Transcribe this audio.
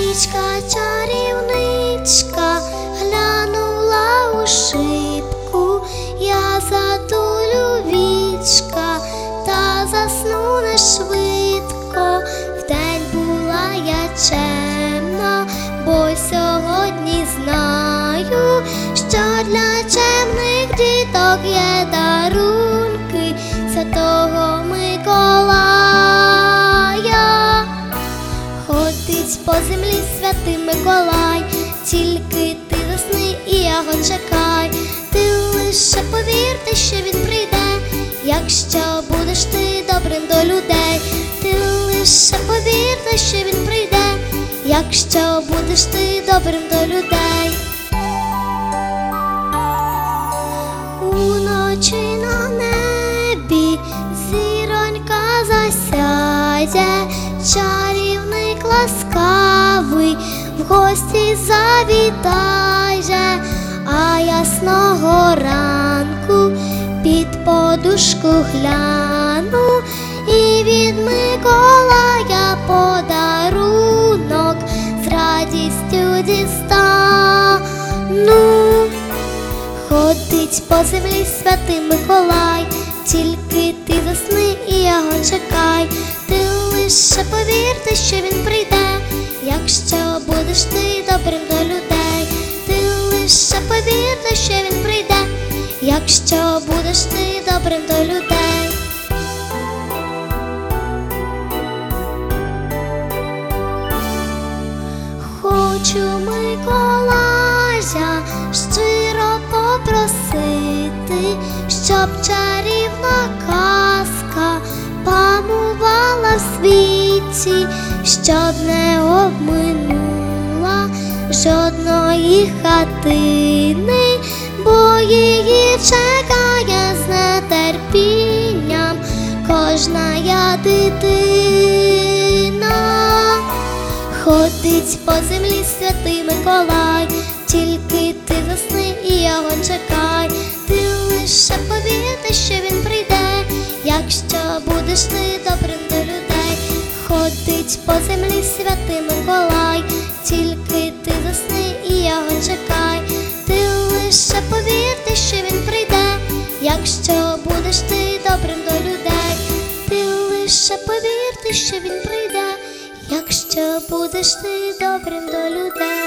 Нічка чарівничка глянула у шибку, я затулю вічка та засну не швидко. Вдень була я чемна, бо сьогодні знаю, що для чемних діток є дарунки Святого Миколая. Ходить по землі святий Миколай, тільки ти засни і його чекай. Ти лише повірте, що він прийде, якщо будеш ти добрим до людей. Ти лише повірте, що він прийде, якщо будеш ти добрим до людей. Уночі на небі зіронька засяє, чарівник ласкавий в гості завітає, а ясного ранку під подушку гляну і від Миколая подарунок з радістю дістану. Ходить по землі святий Миколай, тільки ти засни і його чекай. Ти лише повірте, що він прийде, якщо будеш ти добрим до людей. Ти лише повірте, що він прийде, якщо будеш ти добрим до людей. Хочу Миколая щиро попросити, щоб чарівна казка панувала в світі, щоб не обминула жодної хатини, бо її чекає з нетерпінням кожна дитина. Ходить по землі святий Миколай, тільки ти засни і його чекай. Ти лише повірте, що він прийде, якщо будеш ти добрим до людей. Ходить по землі святий Миколай, тільки ти засни і його чекай. Ти лише повірте, що він прийде, якщо будеш ти добрим до людей. Ти лише повірте, що він прийде, якщо будеш ти добрим до людей.